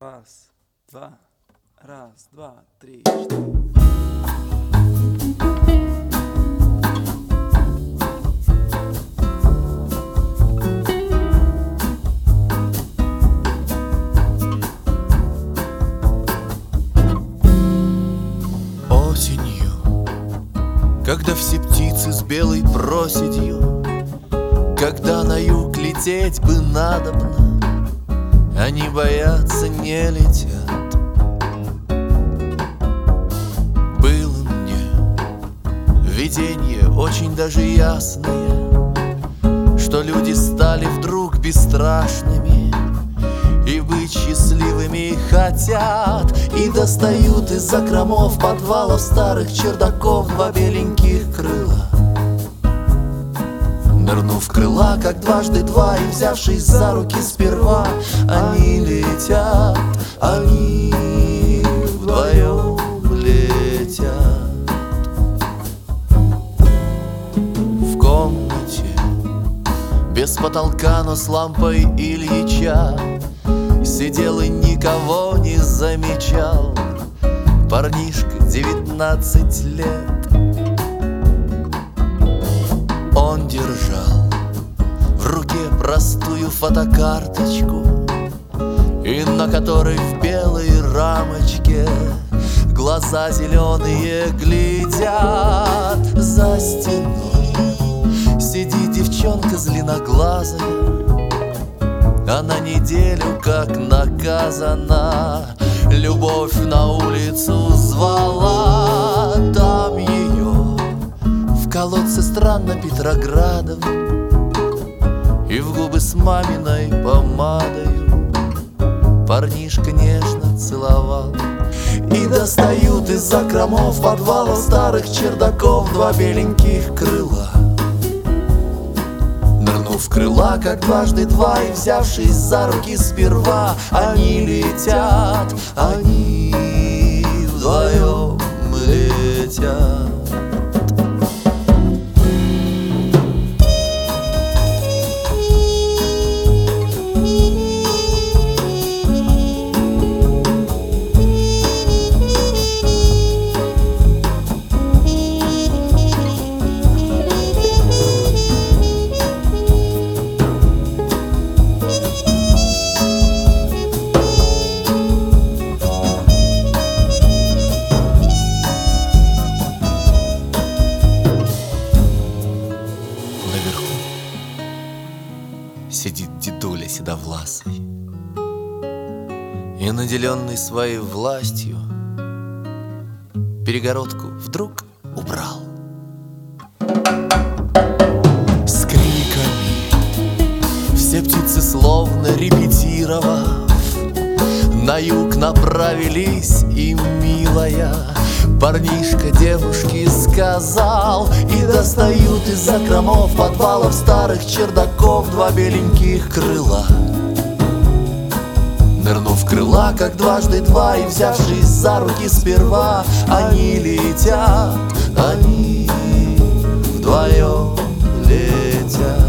Раз, два, раз, два, три, четыре. Осенью, когда все птицы с белой проседью, когда на юг лететь бы надобно, они боятся, не летят. Было мне видение очень даже ясное, что люди стали вдруг бесстрашными и быть счастливыми хотят, и достают из закромов подвалов старых чердаков два беленьких крыла. Нырнув в крыла, как дважды два, и взявшись за руки сперва, они летят, они вдвоем летят. В комнате без потолка, но с лампой Ильича сидел и никого не замечал парнишка 19 лет. Он держал в руке простую фотокарточку, и на которой в белой рамочке глаза зеленые глядят. За стеной сидит девчонка зеленоглазая, она неделю как наказана, любовь на улицу звала. Там ее в колодце странно Петроградовым и в губы с маминой помадою парнишка нежно целовал. И достают из закромов подвалов старых чердаков два беленьких крыла. Нырнув в крыла, как дважды два, и взявшись за руки сперва, они летят, они вдвоем летят. Сидит дедуля седовласый и, наделенный своей властью, перегородку вдруг убрал. С криками все птицы, словно репетировав, на юг направились, и, милая, парнишка девушке сказал, и достают из закромов подвалов старых чердаков два беленьких крыла. Нырнув в крыла, как дважды два, и взявшись за руки сперва, они летят, они вдвоем летят.